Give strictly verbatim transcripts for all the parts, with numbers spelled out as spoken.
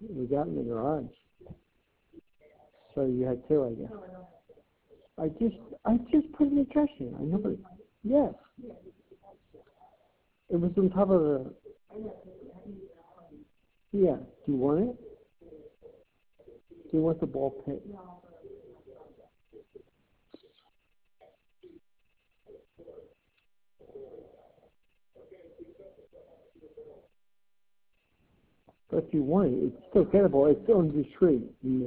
We got in the garage. So you had two, I guess. I just, I just put in the trash can. I never, yes. It was on top of the, yeah. Do you want it? Do you want the ball pit? But if you want it, it's still gettable. It's on the tree. Yeah.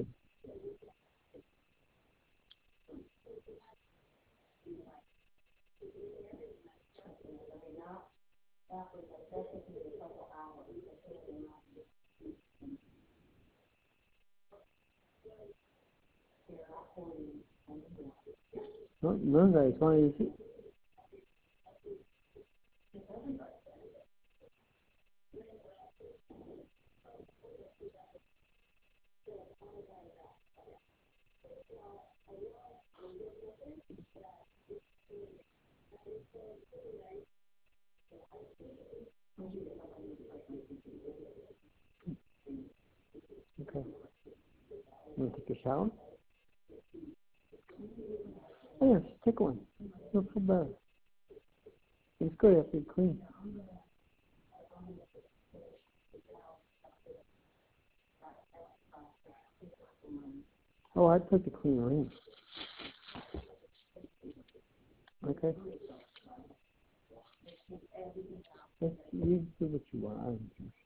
No, none of that is fine. Is it? Okay. Want to take a shower? Oh, yes, take one. Don't feel bad. It's good after you clean. Oh, I'd put the cleaner in. Okay. Yes, you do what you want. I don't care.